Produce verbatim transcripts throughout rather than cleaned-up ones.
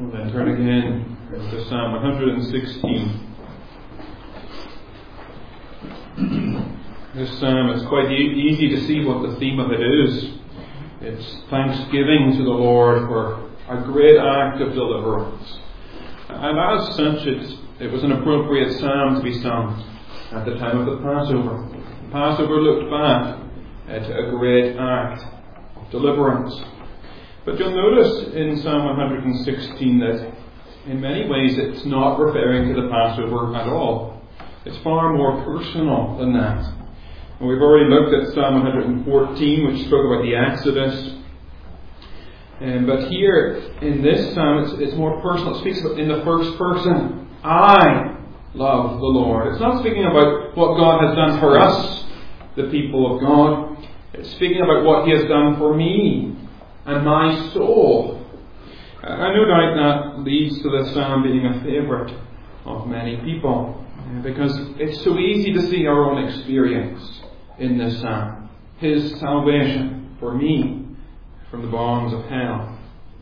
We'll then turn again to Psalm one hundred sixteen. This psalm, it's quite e- easy to see what the theme of it is. It's thanksgiving to the Lord for a great act of deliverance. And as such, it, it was an appropriate psalm to be sung at the time of the Passover. The Passover looked back uh, to a great act of deliverance. But you'll notice in Psalm one hundred sixteen that in many ways it's not referring to the Passover at all. It's far more personal than that. And we've already looked at Psalm one hundred fourteen, which spoke about the Exodus. Um, but here, in this psalm, it's, it's more personal. It speaks about in the first person. I love the Lord. It's not speaking about what God has done for us, the people of God. It's speaking about what He has done for me and my soul. I no doubt that leads to the psalm being a favourite of many people, because it's so easy to see our own experience in this psalm. His salvation for me from the bonds of hell.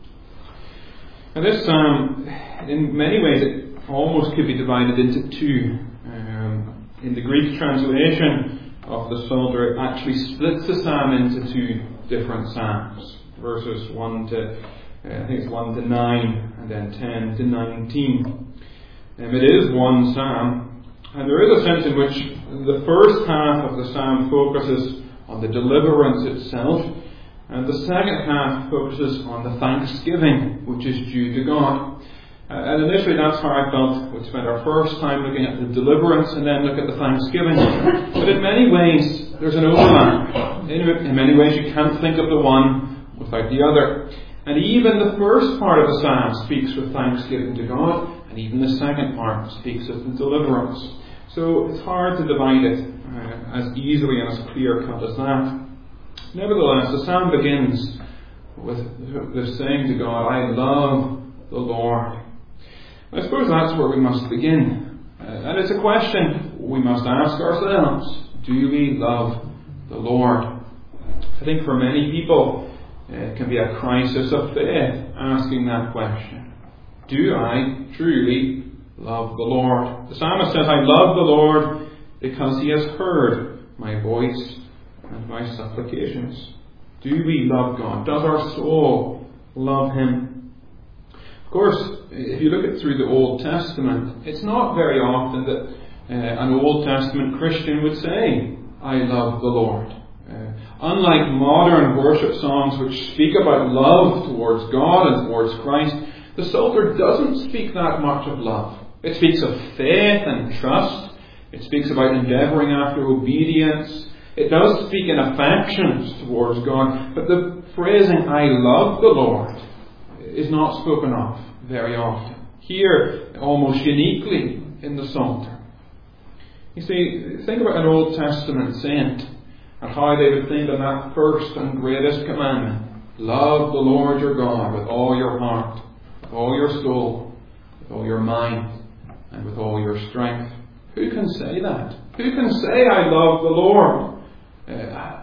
And this psalm, in many ways, it almost could be divided into two. Um, in the Greek translation of the Psalter, it actually splits the psalm into two different psalms. Verses one to, uh, I think it's one to nine, and then ten to nineteen. Um, it is one psalm, and there is a sense in which the first half of the psalm focuses on the deliverance itself, and the second half focuses on the thanksgiving which is due to God. Uh, and initially that's how I felt we'd spend our first time looking at the deliverance and then look at the thanksgiving. But in many ways there's an overlap. In, in many ways you can't think of the one without the other. And even the first part of the psalm speaks with thanksgiving to God, and even the second part speaks of the deliverance. So it's hard to divide it uh, as easily and as clear cut as that. Nevertheless, the psalm begins with, with saying to God, I love the Lord. I suppose that's where we must begin. Uh, and it's a question we must ask ourselves. Do we love the Lord? I think for many people, uh, it can be a crisis of faith asking that question. Do I truly love the Lord? The psalmist says, I love the Lord because He has heard my voice and my supplications. Do we love God? Does our soul love Him? Of course, if you look at through the Old Testament, it's not very often that uh, an Old Testament Christian would say, I love the Lord. Uh, unlike modern worship songs which speak about love towards God and towards Christ, the Psalter doesn't speak that much of love. It speaks of faith and trust. It speaks about endeavouring after obedience. It does speak in affections towards God, but the phrasing, I love the Lord, is not spoken of very often. Here, almost uniquely in the Psalter. You see, think about an Old Testament saint and how they would think of that first and greatest commandment. Love the Lord your God with all your heart, with all your soul, with all your mind, and with all your strength. Who can say that? Who can say, I love the Lord? Uh,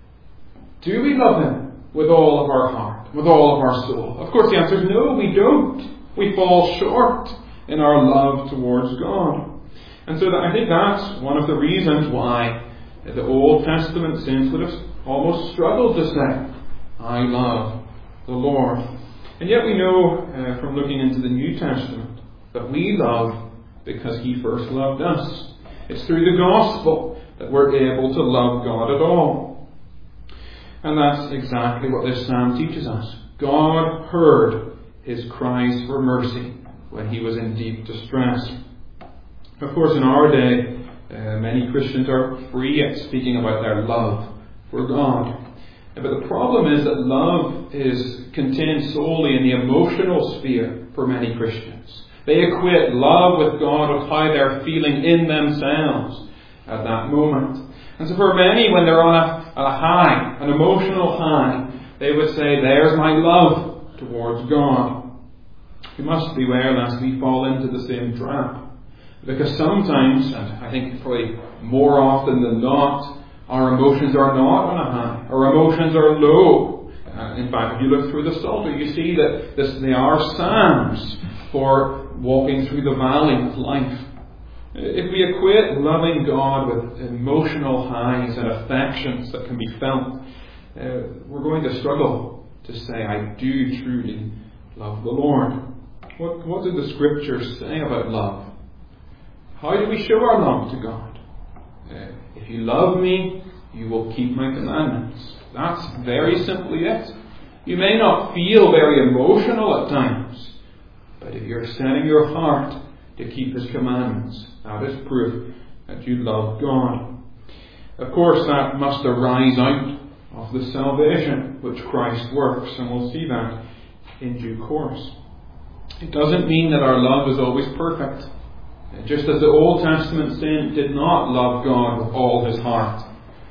do we love Him with all of our heart, with all of our soul? Of course the answer is no, we don't. We fall short in our love towards God. And so that, I think that's one of the reasons why the Old Testament saints would have almost struggled to say, I love the Lord. And yet we know uh, from looking into the New Testament that we love because He first loved us. It's through the gospel that we're able to love God at all. And that's exactly what this psalm teaches us. God heard His cries for mercy when He was in deep distress. Of course, in our day, uh, many Christians are free at speaking about their love for God. But the problem is that love is contained solely in the emotional sphere for many Christians. They equate love with God with how they're feeling in themselves at that moment. And so for many, when they're on a, a high, an emotional high, they would say, there's my love towards God. We must beware lest we fall into the same trap. Because sometimes, and I think probably more often than not, our emotions are not on a high. Our emotions are low. Uh, in fact, if you look through the Psalter, you see that this, they are psalms for walking through the valley of life. If we equate loving God with emotional highs and affections that can be felt, uh, we're going to struggle to say, I do truly love the Lord. What, what do the Scriptures say about love? How do we show our love to God? Uh, if you love me, you will keep my commandments. That's very simply it. You may not feel very emotional at times, but if you're setting your heart to keep His commandments, that is proof that you love God. Of course, that must arise out of the salvation which Christ works, and we'll see that in due course. It doesn't mean that our love is always perfect. Just as the Old Testament saint did not love God with all his heart,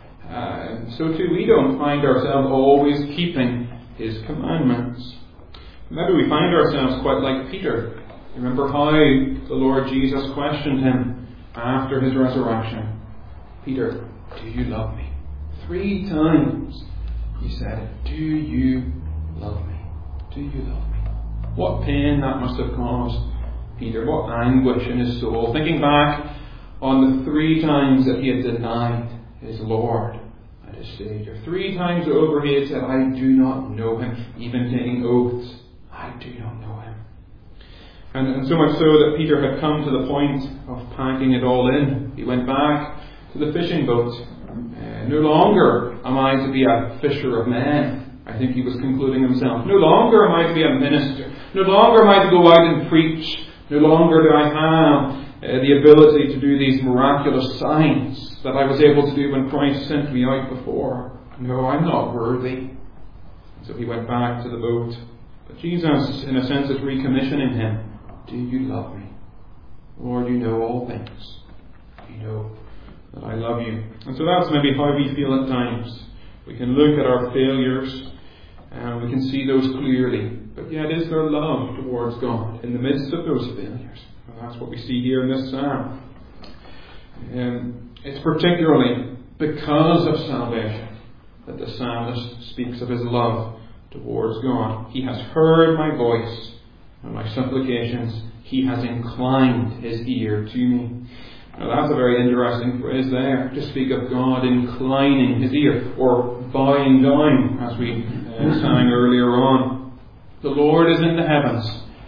uh, so too we don't find ourselves always keeping His commandments. Maybe we find ourselves quite like Peter. Remember how the Lord Jesus questioned him after His resurrection. Peter, do you love me? Three times he said, do you love me? Do you love me? What pain that must have caused Peter. What anguish in his soul. Thinking back on the three times that he had denied his Lord and his Saviour. Three times over he had said, I do not know Him. Even taking oaths, I do not know Him. And, and so much so that Peter had come to the point of packing it all in. He went back to the fishing boat. Uh, no longer am I to be a fisher of men. I think he was concluding himself. No longer am I to be a minister. No longer am I to go out and preach. No longer do I have uh, the ability to do these miraculous signs that I was able to do when Christ sent me out before. No, I'm not worthy. So he went back to the boat. But Jesus, in a sense, is recommissioning him. Do you love me? Lord, you know all things. You know that I love you. And so that's maybe how we feel at times. We can look at our failures and we can see those clearly. But yet is there love towards God in the midst of those failures? And that's what we see here in this psalm. Um, it's particularly because of salvation that the psalmist speaks of his love towards God. He has heard my voice and my supplications. He has inclined His ear to me. Now that's a very interesting phrase there, to speak of God inclining His ear, or bowing down, as we uh, sang earlier on. The Lord is in the heavens,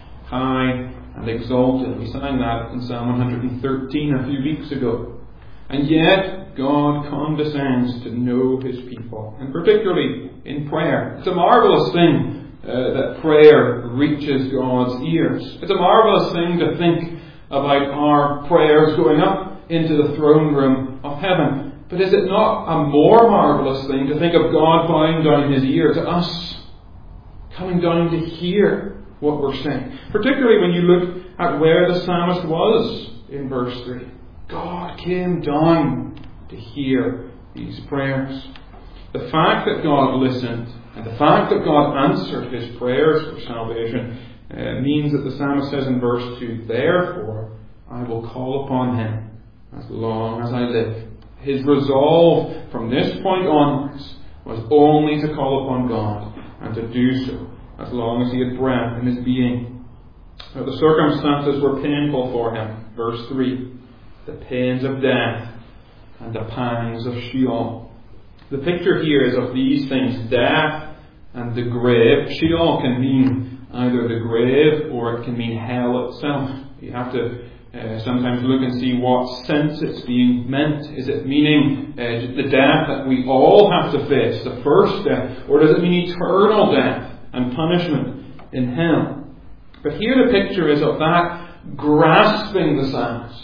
high and exalted. We sang that in Psalm one thirteen a few weeks ago. And yet, God condescends to know His people, and particularly in prayer. It's a marvellous thing uh, that prayer reaches God's ears. It's a marvellous thing to think about our prayers going up into the throne room of heaven. But is it not a more marvellous thing to think of God bowing down His ear to us, coming down to hear what we're saying? Particularly when you look at where the psalmist was in verse three. God came down to hear these prayers. The fact that God listened and the fact that God answered his prayers for salvation uh, means that the psalmist says in verse two, therefore I will call upon Him as long as I live. His resolve from this point onwards was only to call upon God and to do so as long as he had breath in his being. Now, the circumstances were painful for him. Verse three, the pains of death and the pangs of Sheol. The picture here is of these things, death and the grave. Sheol can mean either the grave or it can mean hell itself. You have to uh, sometimes look and see what sense it's being meant. Is it meaning uh, the death that we all have to face, the first death, or does it mean eternal death and punishment in hell? But here the picture is of that grasping the psalmist,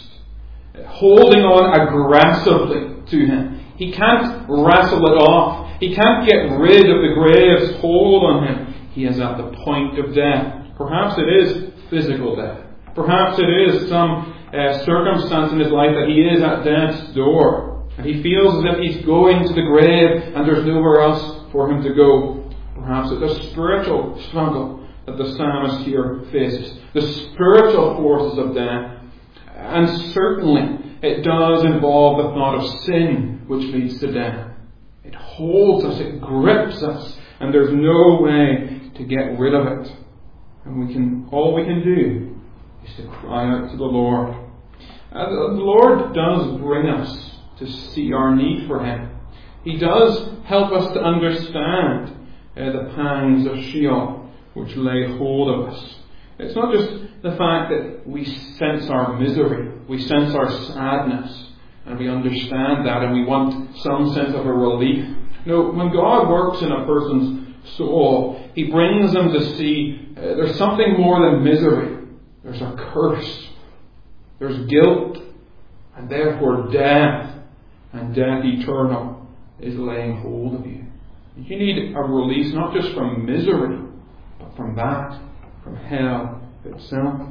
holding on aggressively to him. He can't wrestle it off. He can't get rid of the grave's hold on him. He is at the point of death. Perhaps it is physical death. Perhaps it is some uh, circumstance in his life that he is at death's door. And he feels as if he's going to the grave and there's nowhere else for him to go. Perhaps it's a spiritual struggle that the psalmist here faces. The spiritual forces of death. And certainly it does involve the thought of sin which leads to death. It holds us, it grips us, And there's no way to get rid of it. And we can, all we can do is to cry out to the Lord. And the Lord does bring us to see our need for Him. He does help us to understand uh, the pangs of Sheol which lay hold of us. It's not just the fact that we sense our misery, we sense our sadness, and we understand that and we want some sense of a relief. No, when God works in a person's soul, He brings them to see uh, there's something more than misery. There's a curse. There's guilt. And therefore death, and death eternal, is laying hold of you. You need a release not just from misery, but from that, from hell itself.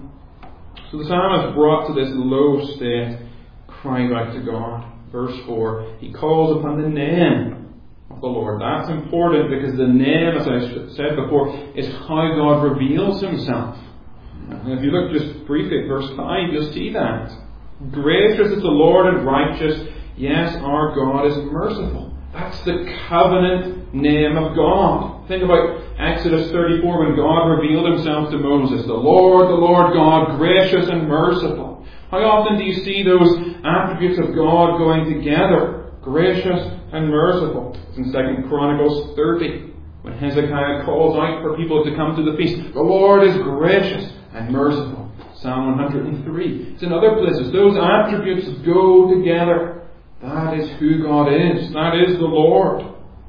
So the psalmist brought to this low state, crying out to God. Verse four, he calls upon the name of the Lord. That's important because the name, as I said before, is how God reveals Himself. And if you look just briefly at verse five, you'll see that. Gracious is the Lord and righteous. Yes, our God is merciful. That's the covenant name of God. Think about Exodus thirty-four when God revealed Himself to Moses. The Lord, the Lord God, gracious and merciful. How often do you see those attributes of God going together? Gracious and merciful. It's in Second Chronicles thirty when Hezekiah calls out for people to come to the feast. The Lord is gracious and merciful. Psalm one hundred three. It's in other places. Those attributes go together. That is who God is. That is the Lord.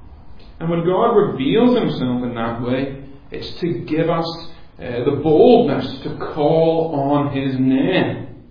And when God reveals Himself in that way, it's to give us uh, the boldness to call on His name.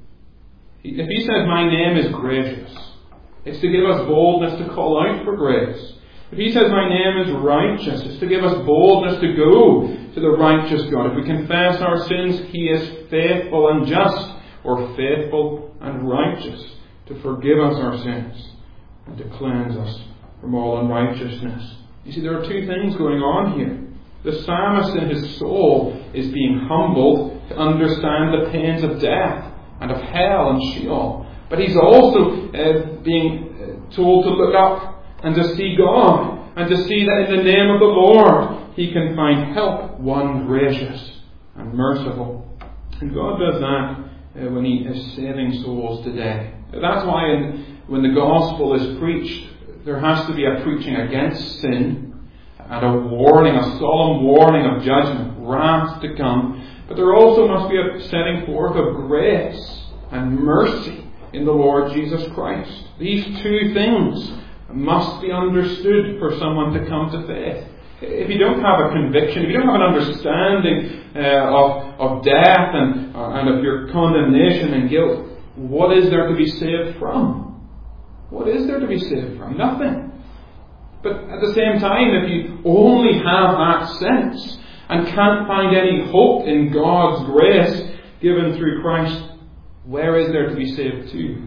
If He says, my name is gracious, it's to give us boldness to call out for grace. If He says, my name is righteous, it's to give us boldness to go to the righteous God. If we confess our sins, He is faithful and just, or faithful and righteous, to forgive us our sins and to cleanse us from all unrighteousness. You see, there are two things going on here. The psalmist in his soul is being humbled to understand the pains of death and of hell and Sheol. But he's also uh, being told to look up and to see God and to see that in the name of the Lord he can find help, one gracious and merciful. And God does that uh, when He is saving souls today. That's why in, when the gospel is preached, there has to be a preaching against sin and a warning, a solemn warning of judgment, wrath to come. But there also must be a setting forth of grace and mercy in the Lord Jesus Christ. These two things must be understood for someone to come to faith. If you don't have a conviction, if you don't have an understanding uh, of, of death and, uh, and of your condemnation and guilt, what is there to be saved from? What is there to be saved from? Nothing. But at the same time, if you only have that sense and can't find any hope in God's grace given through Christ, where is there to be saved to?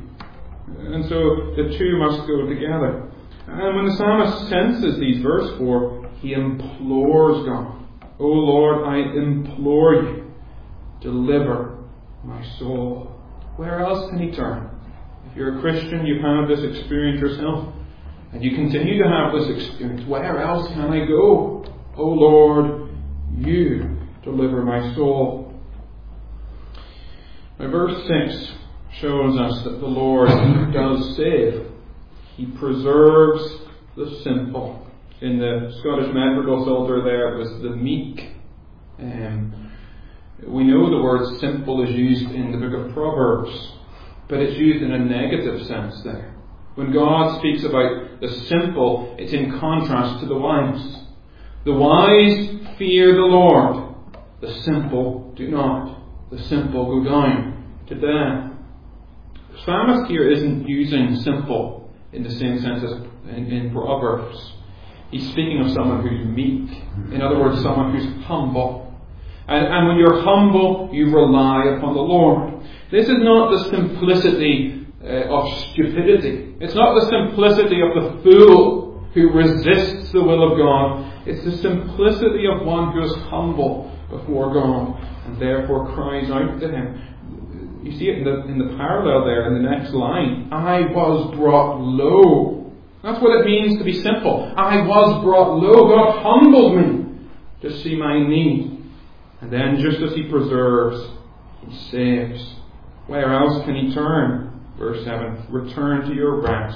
And so the two must go together. And when the psalmist senses these, verse four, he implores God. O Lord, I implore you, deliver my soul. Where else can he turn? If you're a Christian, you've had this experience yourself, and you continue to have this experience. Where else can I go? O Lord, you deliver my soul. Now, verse six shows us that the Lord does save. He preserves the simple. In the Scottish Madrigal Psalter there, it was the meek. Um, we know the word simple is used in the book of Proverbs, but it's used in a negative sense there. When God speaks about the simple, it's in contrast to the wise. The wise fear the Lord. The simple do not. The simple go down to death. The psalmist here isn't using simple in the same sense as in, in Proverbs. He's speaking of someone who's meek. In other words, someone who's humble. And, and when you're humble, you rely upon the Lord. This is not the simplicity uh, of stupidity. It's not the simplicity of the fool who resists the will of God. It's the simplicity of one who is humble before God and therefore cries out to Him. You see it in the, in the parallel there in the next line. I was brought low That's what it means to be simple. I was brought low. God humbled me to see my need. And then just as He preserves, He saves. Where else can He turn? Verse seven. Return to your rest,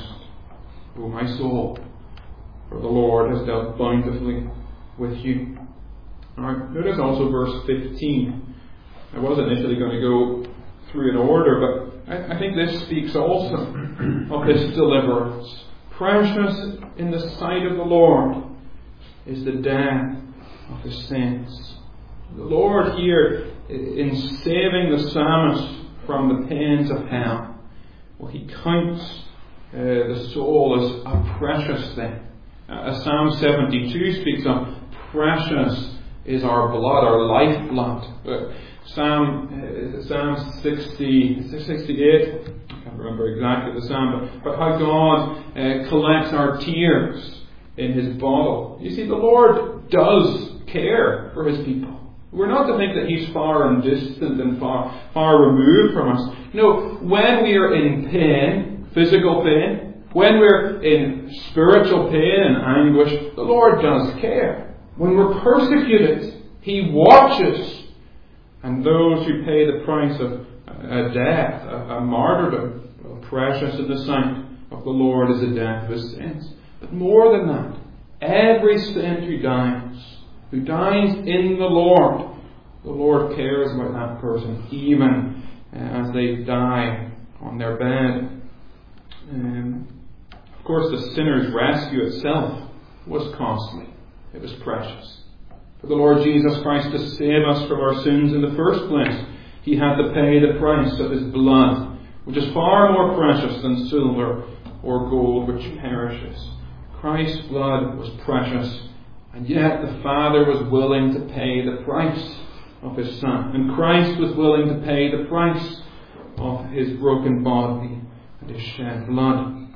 O my soul, for the Lord has dealt bountifully with you. Alright, notice also verse fifteen. I was initially going to go through in order, but I, I think this speaks also of this deliverance. Precious in the sight of the Lord is the death of the saints. The Lord here, in saving the psalmist from the pains of hell, well, He counts uh, the soul as a precious thing. As Psalm seventy-two speaks of, precious is our blood, our lifeblood. Uh, Psalm uh, Psalm sixty, sixty-eight, I can't remember exactly the psalm, but, but how God uh, collects our tears in His bottle. You see, the Lord does care for His people. We're not to think that He's far and distant and far, far removed from us. No, when we are in pain, physical pain, when we're in spiritual pain and anguish, the Lord does care. When we're persecuted, He watches. And those who pay the price of a death, a, a martyrdom, well, precious in the sight of the Lord is the death of His saints. But more than that, every saint who dies, who dies in the Lord, the Lord cares about that person, even uh, as they die on their bed. Um, of course, the sinner's rescue itself was costly. It was precious. For the Lord Jesus Christ to save us from our sins in the first place, He had to pay the price of His blood, which is far more precious than silver or gold, which perishes. Christ's blood was precious, and yet the Father was willing to pay the price of His Son. And Christ was willing to pay the price of His broken body and His shed blood.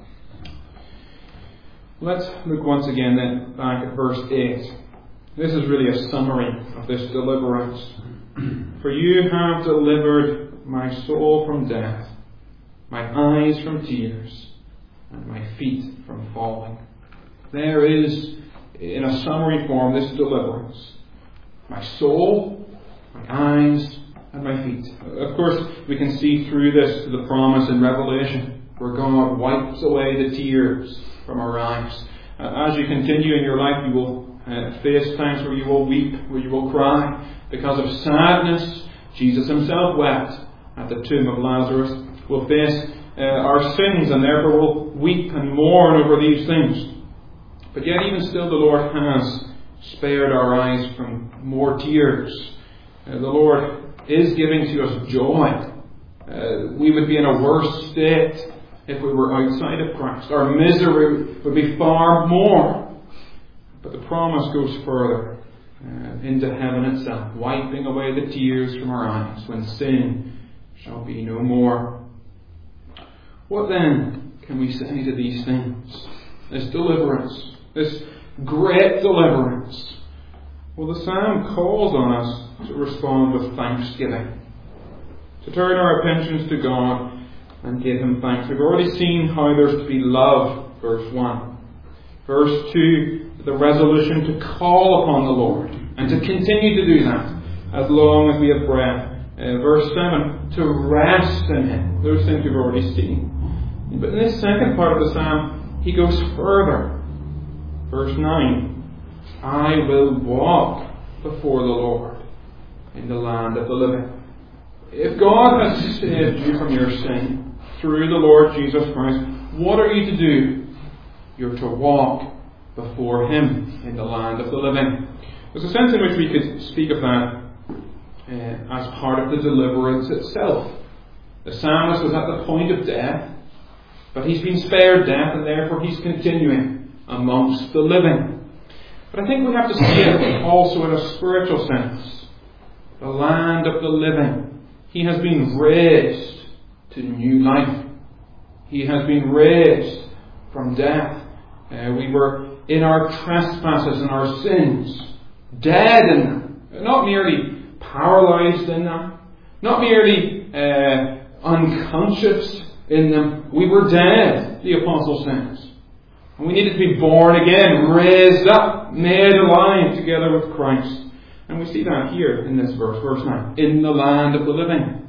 Let's look once again then back at verse eight. This is really a summary of this deliverance. For you have delivered my soul from death, my eyes from tears, and my feet from falling. There is, in a summary form, this deliverance. My soul, my eyes, and my feet. Of course, we can see through this to the promise in Revelation, where God wipes away the tears from our eyes. Uh, as you continue in your life, you will uh, face times where you will weep, where you will cry. Because of sadness, Jesus Himself wept at the tomb of Lazarus. We'll face uh, our sins, and therefore will weep and mourn over these things. But yet even still the Lord has spared our eyes from more tears. Uh, the Lord is giving to us joy. Uh, we would be in a worse state if we were outside of Christ. Our misery would be far more. But the promise goes further uh, into heaven itself, wiping away the tears from our eyes when sin shall be no more. What then can we say to these things? This deliverance, this great deliverance. Well, the Psalm calls on us to respond with thanksgiving, to turn our attentions to God and give Him thanks. We've already seen how there's to be love, verse one. Verse two, the resolution to call upon the Lord and to continue to do that as long as we have breath. Uh, verse seven, to rest in Him. Those things we've already seen. But in this second part of the Psalm, he goes further. Verse nine, I will walk before the Lord in the land of the living. If God has saved you from your sin through the Lord Jesus Christ, what are you to do? You're to walk before Him in the land of the living. There's a sense in which we could speak of that uh, as part of the deliverance itself. The psalmist was at the point of death, but he's been spared death, and therefore he's continuing amongst the living. But I think we have to see it also in a spiritual sense. The land of the living. He has been raised to new life. He has been raised from death. Uh, we were in our trespasses and our sins, dead in them, not merely paralyzed in them, not merely uh, unconscious in them. We were dead, the Apostle says. And we needed to be born again, raised up, made alive together with Christ. And we see that here in this verse, verse nine. In the land of the living.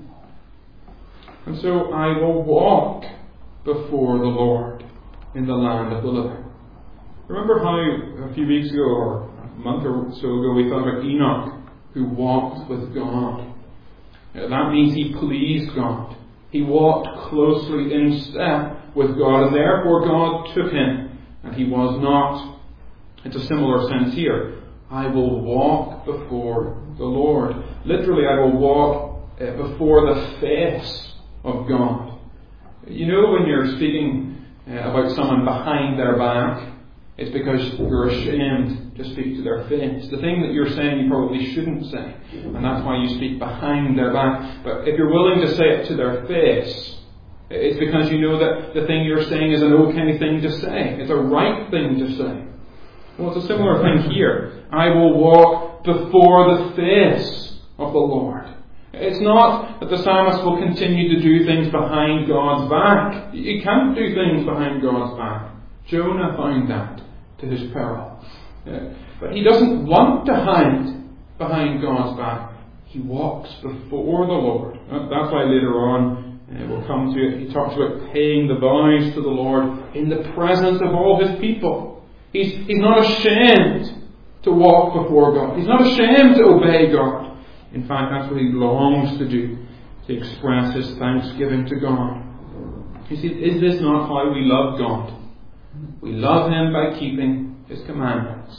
And so I will walk before the Lord in the land of the living. Remember how a few weeks ago, or a month or so ago, we thought about Enoch, who walked with God. That means he pleased God. He walked closely in step with God, and therefore God took him, and he was not. It's a similar sense here. I will walk before the Lord. Literally, I will walk uh, before the face of God. You know, when you're speaking uh, about someone behind their back, it's because you're ashamed to speak to their face. The thing that you're saying you probably shouldn't say, and that's why you speak behind their back. But if you're willing to say it to their face, it's because you know that the thing you're saying is an okay thing to say. It's a right thing to say. Well, it's a similar thing here. I will walk before the face of the Lord. It's not that the psalmist will continue to do things behind God's back. You can't do things behind God's back. Jonah found that to his peril. Yeah. But he doesn't want to hide behind God's back. He walks before the Lord. That's why later on uh, we'll come to it. He talks about paying the vows to the Lord in the presence of all his people. He's, he's not ashamed to walk before God. He's not ashamed to obey God. In fact, that's what he longs to do, to express his thanksgiving to God. You see, is this not how we love God? We love him by keeping his commandments.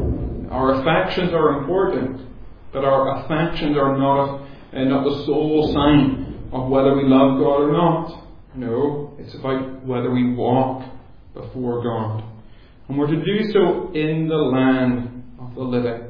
Our affections are important, but our affections are not, uh, not the sole sign of whether we love God or not. No, it's about whether we walk before God. And we're to do so in the land of the living.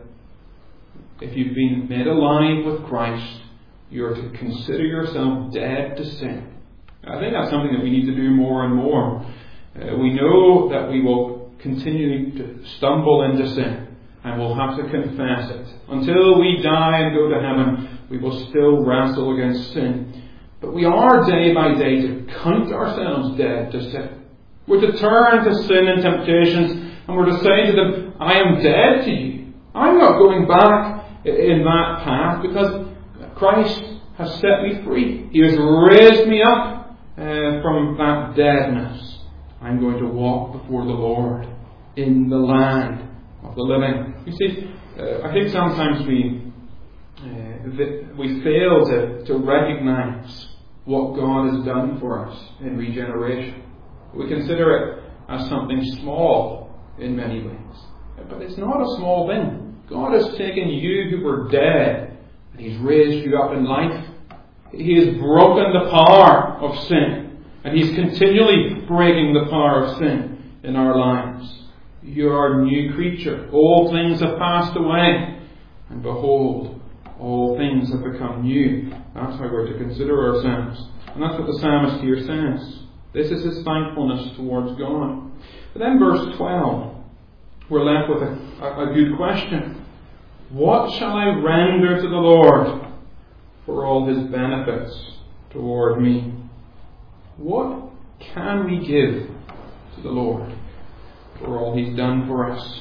If you've been made alive with Christ, you're to consider yourself dead to sin. I think that's something that we need to do more and more. Uh, we know that we will continue to stumble into sin, and we'll have to confess it. Until we die and go to heaven, we will still wrestle against sin. But we are day by day to count ourselves dead to sin. We're to turn to sin and temptations, and we're to say to them, I am dead to you. I'm not going back in that path, because Christ has set me free. He has raised me up uh, from that deadness. I'm going to walk before the Lord in the land of the living. You see, uh, I think sometimes we uh, we fail to, to recognize what God has done for us in regeneration. We consider it as something small in many ways. But it's not a small thing. God has taken you who were dead, and He's raised you up in life. He has broken the power of sin, and He's continually breaking the power of sin in our lives. You are a new creature. All things have passed away, and behold, all things have become new. That's how we're to consider ourselves. And that's what the psalmist here says. This is his thankfulness towards God. But then verse twelve, we're left with a, a, a good question. What shall I render to the Lord for all His benefits toward me? What can we give to the Lord for all He's done for us?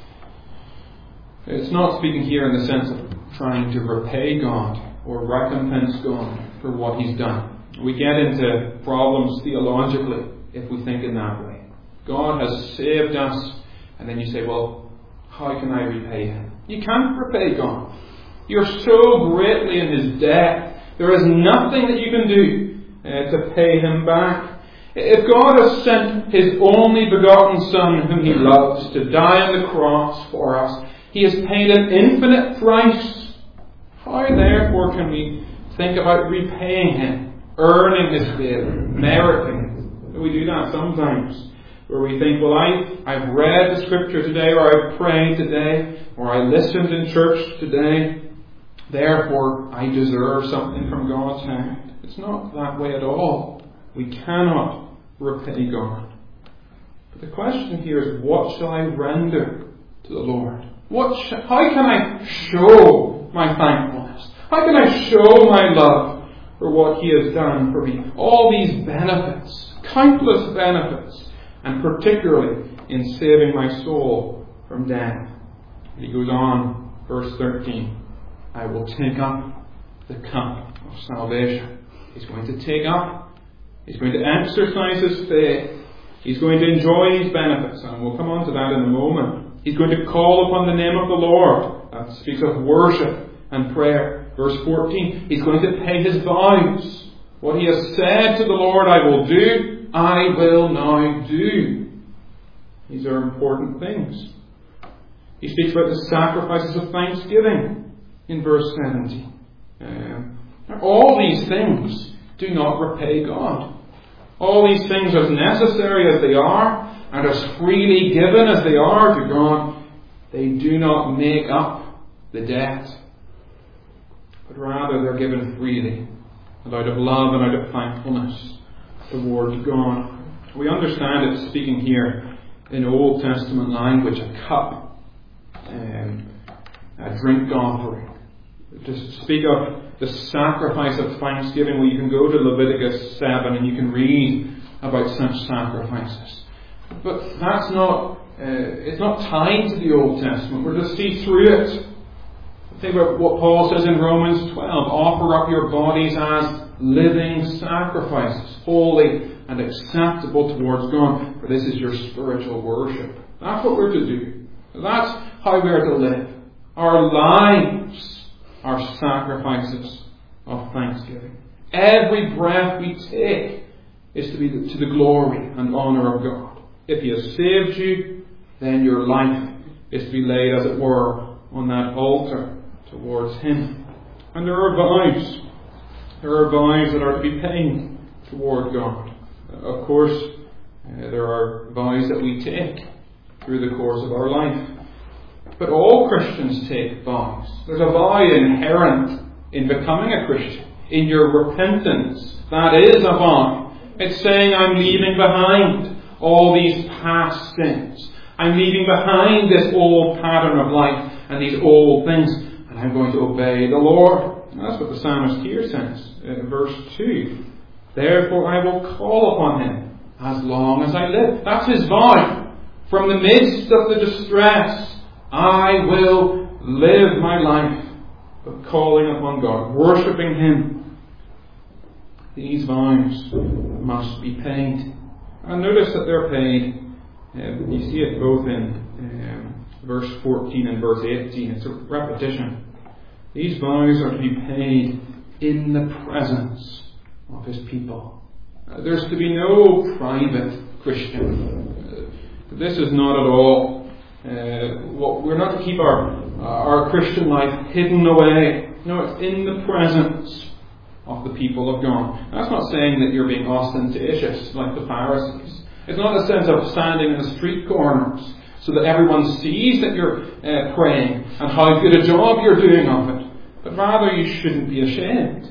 It's not speaking here in the sense of trying to repay God or recompense God for what He's done. We get into problems theologically if we think in that way. God has saved us, and then you say, well, how can I repay Him? You can't repay God. You're so greatly in His debt. There is nothing that you can do uh, to pay Him back. If God has sent His only begotten Son, whom He loves, to die on the cross for us, He has paid an infinite price. How therefore can we think about repaying Him, earning His favor, meriting it? We do that sometimes, where we think, well, I, I've read the Scripture today, or I've prayed today, or I listened in church today, therefore I deserve something from God's hand. It's not that way at all. We cannot repay God. But the question here is, what shall I render to the Lord? What sh- how can I show my thankfulness? How can I show my love for what He has done for me? All these benefits, countless benefits, and particularly in saving my soul from death. And he goes on, verse thirteen, I will take up the cup of salvation. He's going to take up, he's going to exercise his faith, he's going to enjoy these benefits, and we'll come on to that in a moment. He's going to call upon the name of the Lord. That speaks of worship and prayer. Verse fourteen, he's going to pay his vows. What he has said to the Lord, I will do, I will now do. These are important things. He speaks about the sacrifices of thanksgiving in verse seventeen. Um, all these things do not repay God. All these things, as necessary as they are, and as freely given as they are to God, they do not make up the debt. But rather they're given freely, and out of love and out of thankfulness towards God. We understand it speaking here in Old Testament language, a cup, um, a drink offering. To speak of the sacrifice of thanksgiving, well, you can go to Leviticus seven and you can read about such sacrifices. But that's not, uh, it's not tied to the Old Testament. We're to see through it. Think about what Paul says in Romans twelve. Offer up your bodies as living sacrifices, holy and acceptable towards God, for this is your spiritual worship. That's what we're to do. That's how we are to live. Our lives are sacrifices of thanksgiving. Every breath we take is to be to the glory and honour of God. If He has saved you, then your life is to be laid, as it were, on that altar towards Him. And there are vows. There are vows that are to be paid toward God. Of course, uh, there are vows that we take through the course of our life. But all Christians take vows. There's a vow inherent in becoming a Christian. In your repentance, that is a vow. It's saying, I'm leaving behind all these past sins. I'm leaving behind this old pattern of life and these old things, and I'm going to obey the Lord. And that's what the psalmist here says in verse two. Therefore I will call upon Him as long as I live. That's his vow. From the midst of the distress, I will live my life of calling upon God, worshipping Him. These vows must be paid. And notice that they're paid. Uh, you see it both in um, verse fourteen and verse eighteen. It's a repetition. These vows are to be paid in the presence of His people. Uh, there's to be no private Christian. Uh, this is not at all. Uh, well, we're not to keep our uh, our Christian life hidden away. No, it's in the presence of the people of God. That's not saying that you're being ostentatious like the Pharisees. It's not a sense of standing in the street corners so that everyone sees that you're uh, praying and how good a job you're doing of it. But rather, you shouldn't be ashamed.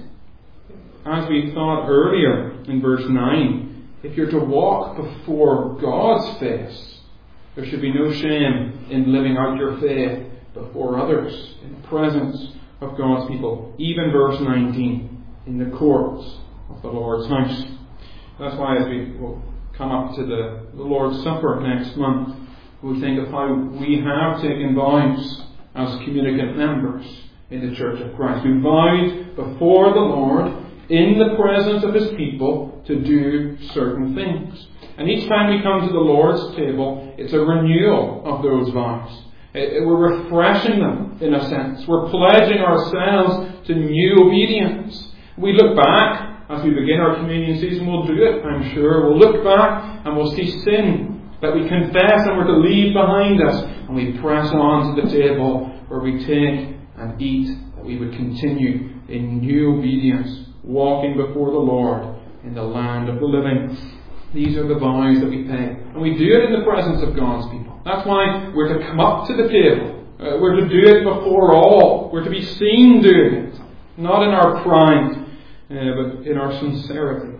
As we thought earlier in verse nine, if you're to walk before God's face, there should be no shame in living out your faith before others, in the presence of God's people. Even verse nineteen, in the courts of the Lord's house. That's why as we will come up to the, the Lord's Supper next month, we think of how we have taken vows as communicant members in the Church of Christ. We vowed before the Lord in the presence of His people to do certain things. And each time we come to the Lord's table, it's a renewal of those vows. It, it, we're refreshing them, in a sense. We're pledging ourselves to new obedience. We look back, as we begin our communion season, we'll do it, I'm sure. We'll look back and we'll see sin that we confess and we're to leave behind us. And we press on to the table where we take and eat, that we would continue in new obedience, walking before the Lord in the land of the living. These are the vows that we pay. And we do it in the presence of God's people. That's why we're to come up to the table. Uh, we're to do it before all. We're to be seen doing it. Not in our pride, uh, but in our sincerity.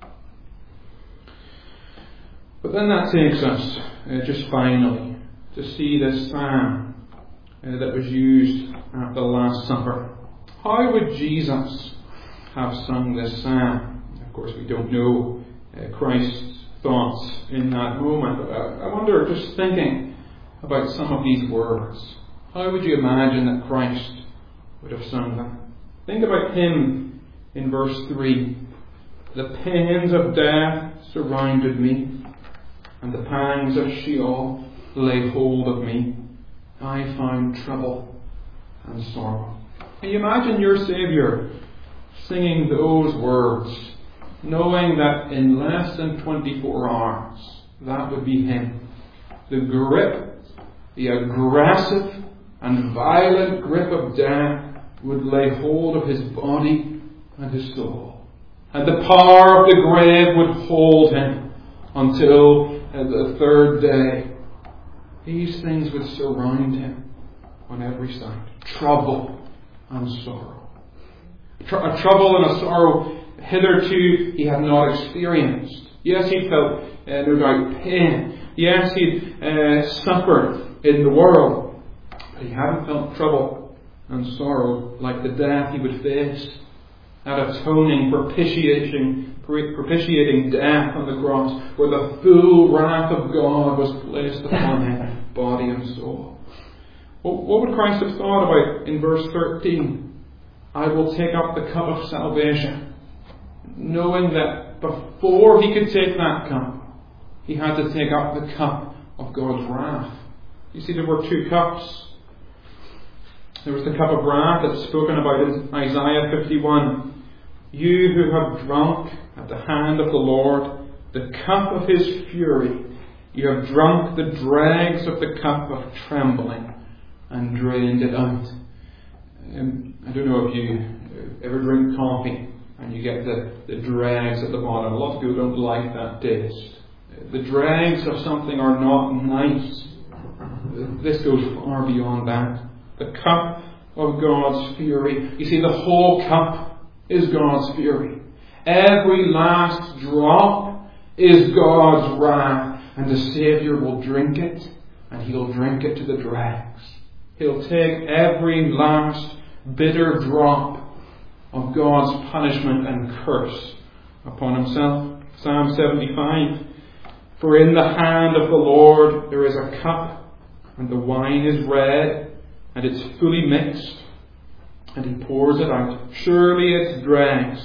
But then that takes us, uh, just finally, to see this psalm uh, that was used at the Last Supper. How would Jesus have sung this psalm? Of course, we don't know. Uh, Christ thoughts in that moment. I wonder, just thinking about some of these words, how would you imagine that Christ would have sung them? Think about him in verse three. The pains of death surrounded me, and the pangs of Sheol laid hold of me. I found trouble and sorrow. Can you imagine your Saviour singing those words, knowing that in less than twenty-four hours, that would be him? The grip, the aggressive and violent grip of death would lay hold of his body and his soul. And the power of the grave would hold him until the third day. These things would surround him on every side. Trouble and sorrow. Tr- a trouble and a sorrow hitherto he had not experienced. Yes, he felt uh, no doubt pain. Yes, he uh, suffered in the world. But he hadn't felt trouble and sorrow like the death he would face. That atoning, propitiating, propitiating death on the cross, where the full wrath of God was placed upon him, body and soul. Well, what would Christ have thought about in verse thirteen? I will take up the cup of salvation, knowing that before he could take that cup, he had to take up the cup of God's wrath. You see, there were two cups. There was the cup of wrath that's spoken about in Isaiah fifty-one. You who have drunk at the hand of the Lord the cup of his fury, you have drunk the dregs of the cup of trembling and drained it out. Um, I don't know if you ever drink coffee and you get the, the dregs at the bottom. A lot of people don't like that taste. The dregs of something are not nice. This goes far beyond that. The cup of God's fury. You see, the whole cup is God's fury. Every last drop is God's wrath, and the Saviour will drink it, and he'll drink it to the dregs. He'll take every last bitter drop of God's punishment and curse upon himself. Psalm seventy-five. For in the hand of the Lord there is a cup, and the wine is red, and it's fully mixed, and he pours it out. Surely its dregs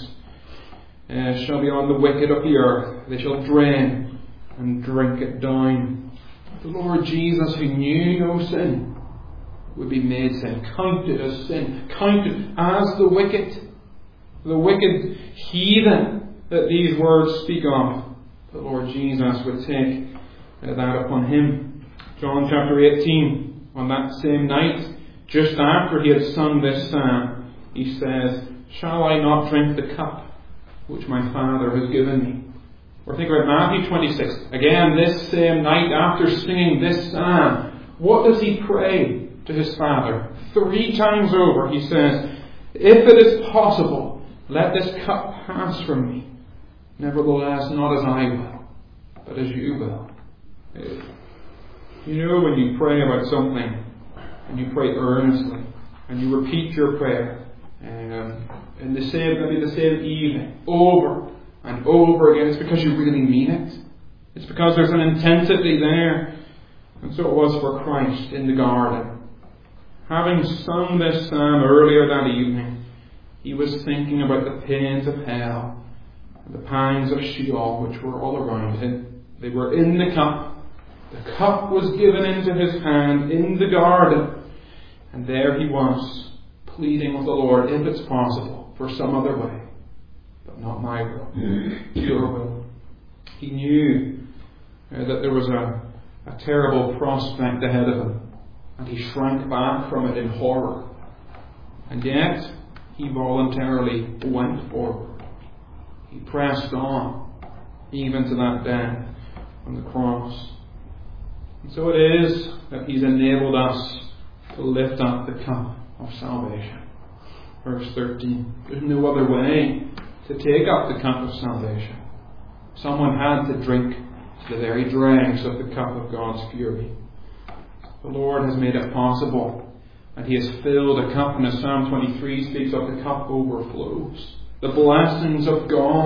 uh, shall be on the wicked of the earth. They shall drain and drink it down. The Lord Jesus, who knew no sin, would be made sin, counted as sin, counted as the wicked, the wicked heathen that these words speak of. The Lord Jesus would take uh, that upon him. John chapter eighteen, on that same night, just after he had sung this psalm, he says, shall I not drink the cup which my Father has given me? Or think about Matthew twenty-six. Again, this same night after singing this psalm, what does he pray to his Father? Three times over he says, if it is possible, let this cup pass from me. Nevertheless, not as I will, but as you will. You know, when you pray about something, and you pray earnestly, and you repeat your prayer, um, in the same, maybe the same evening, over and over again, it's because you really mean it. It's because there's an intensity there. And so it was for Christ in the garden. Having sung this psalm earlier that evening, he was thinking about the pains of hell, and the pangs of Sheol, which were all around him. They were in the cup. The cup was given into his hand in the garden. And there he was, pleading with the Lord, if it's possible, for some other way. But not my will, your will. He knew uh, that there was a, a terrible prospect ahead of him. And he shrank back from it in horror. And yet, he voluntarily went forward. He pressed on, even to that death on the cross. And so it is that he's enabled us to lift up the cup of salvation. Verse thirteen. There's no other way to take up the cup of salvation. Someone had to drink the very dregs of the cup of God's fury. The Lord has made it possible, and he has filled a cup, and as Psalm twenty-three speaks of, the cup overflows. The blessings of God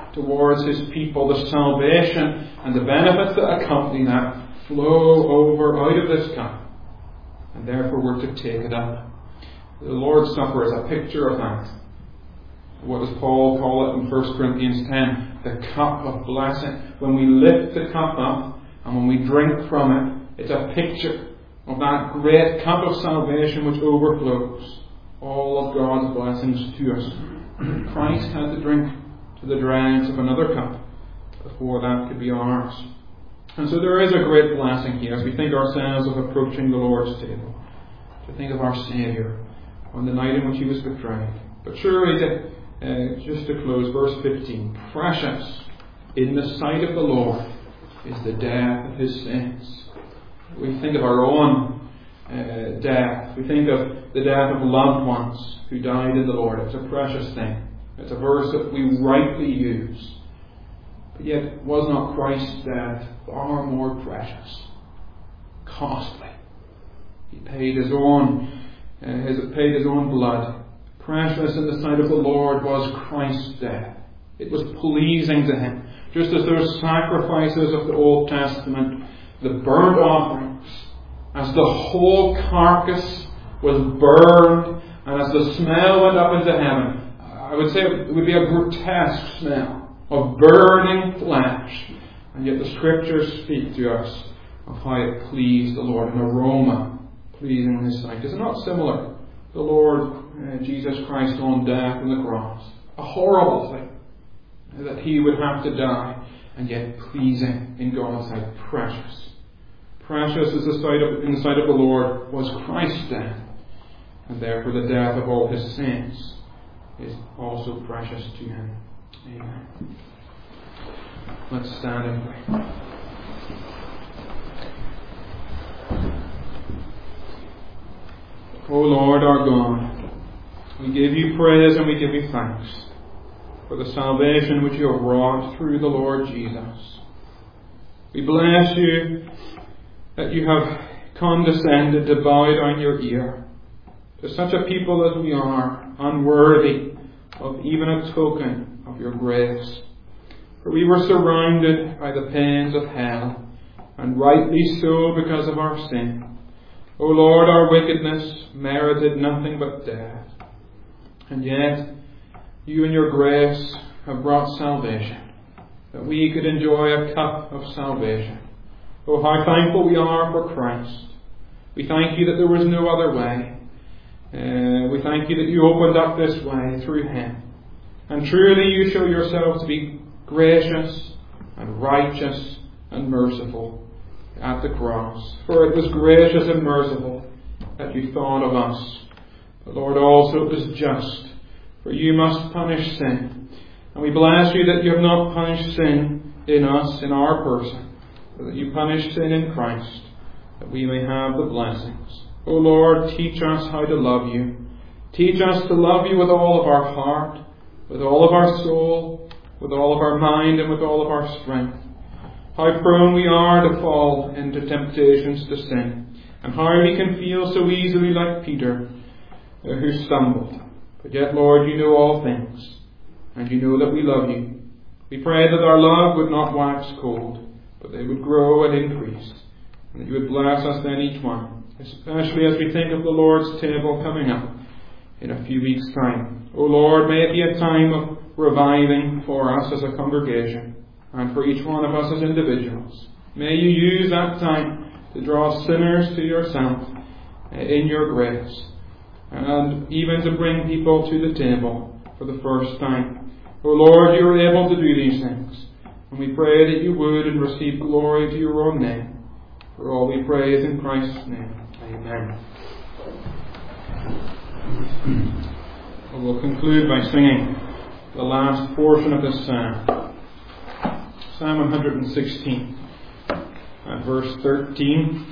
towards His people, the salvation and the benefits that accompany that flow over out of this cup. And therefore we're to take it up. The Lord's Supper is a picture of that. What does Paul call it in First Corinthians ten? The cup of blessing. When we lift the cup up and when we drink from it, it's a picture of that great cup of salvation which overflows all of God's blessings to us. Christ had to drink to the dregs of another cup before that could be ours. And so there is a great blessing here as we think ourselves of approaching the Lord's table, to think of our Saviour on the night in which He was betrayed. But surely, to, uh, just to close, verse fifteen, precious in the sight of the Lord is the death of His saints. We think of our own uh, death. We think of the death of loved ones who died in the Lord. It's a precious thing. It's a verse that we rightly use. But yet, was not Christ's death far more precious, costly? He paid His own, uh, his, paid His own blood. Precious in the sight of the Lord was Christ's death. It was pleasing to Him. Just as those sacrifices of the Old Testament, the burnt offerings, as the whole carcass was burned, and as the smell went up into heaven, I would say it would be a grotesque smell of burning flesh. And yet the Scriptures speak to us of how it pleased the Lord, an aroma pleasing in His sight. Is it not similar? The Lord uh, Jesus Christ on death on the cross. A horrible thing that He would have to die, and yet pleasing in God's sight. Precious. Precious is the sight of, in the sight of the Lord was Christ's death, and therefore the death of all His saints is also precious to Him. Amen. Let's stand and pray. O Lord our God, we give You praise and we give You thanks for the salvation which You have wrought through the Lord Jesus. We bless You that You have condescended to bow down Your ear to such a people as we are, unworthy of even a token of Your grace. For we were surrounded by the pains of hell, and rightly so because of our sin. O Lord, our wickedness merited nothing but death. And yet, You in Your grace have brought salvation, that we could enjoy a cup of salvation. Oh, how thankful we are for Christ. We thank You that there was no other way. Uh, we thank You that You opened up this way through Him. And truly You show Yourself to be gracious and righteous and merciful at the cross. For it was gracious and merciful that You thought of us. But Lord, also it was just, for You must punish sin. And we bless You that You have not punished sin in us, in our person, but that You punished sin in Christ, that we may have the blessings. O Lord, teach us how to love You. Teach us to love You with all of our heart, with all of our soul, with all of our mind, and with all of our strength. How prone we are to fall into temptations to sin, and how we can feel so easily like Peter, uh, who stumbled. But yet, Lord, You know all things, and You know that we love You. We pray that our love would not wax cold, but they would grow and increase, and that You would bless us then each one, especially as we think of the Lord's table coming up in a few weeks' time. O Lord, may it be a time of reviving for us as a congregation, and for each one of us as individuals. May You use that time to draw sinners to Yourself in Your grace, and even to bring people to the table for the first time. O Lord, You are able to do these things, and we pray that You would and receive glory to Your own name. For all we pray is in Christ's name. Amen. We'll conclude by singing the last portion of this psalm. Psalm one hundred sixteen, at verse thirteen.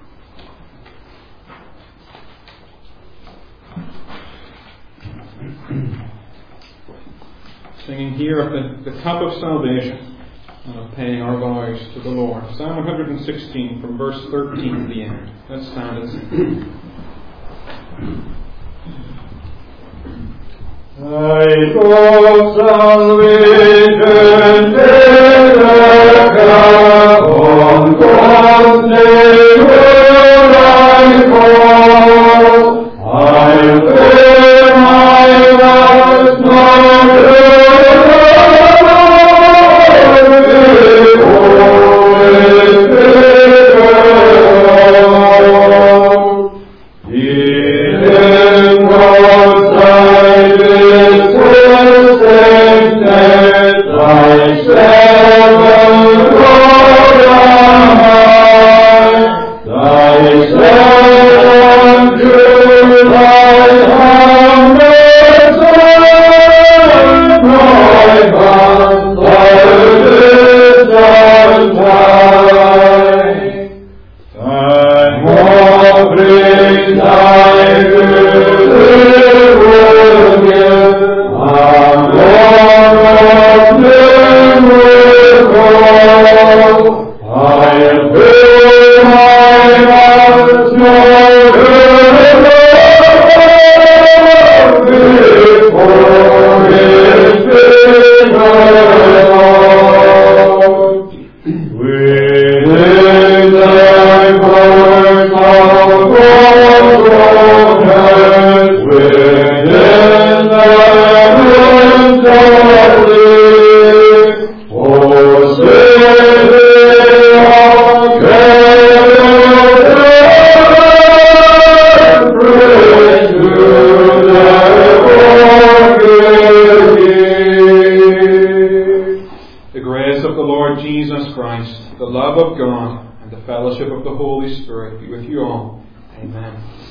Singing here of the, the cup of salvation and of paying our vows to the Lord. Psalm one hundred sixteen, from verse thirteen to the end. Let's stand and sing. Light of salvation, take on God's name will I call. I'll pay my vows, not the love of God and the fellowship of the Holy Spirit be with you all. Amen.